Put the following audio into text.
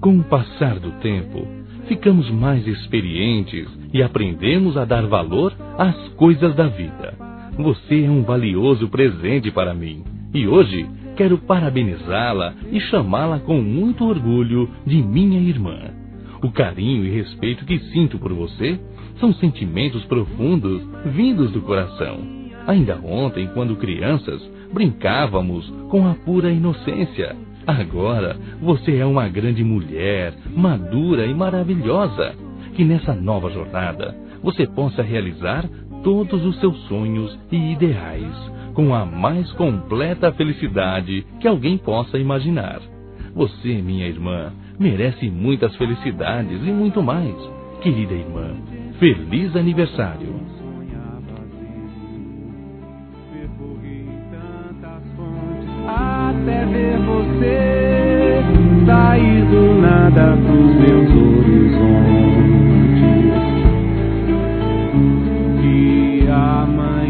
Com o passar do tempo, ficamos mais experientes e aprendemos a dar valor às coisas da vida. Você é um valioso presente para mim e hoje quero parabenizá-la e chamá-la com muito orgulho de minha irmã. O carinho e respeito que sinto por você são sentimentos profundos vindos do coração. Ainda ontem, quando crianças, brincávamos com a pura inocência. Agora, você é uma grande mulher, madura e maravilhosa. Que nessa nova jornada, você possa realizar todos os seus sonhos e ideais, com a mais completa felicidade que alguém possa imaginar. Você, minha irmã, merece muitas felicidades e muito mais. Querida irmã, feliz aniversário! Até ver você sair do nada pros meus horizontes. Que amanhã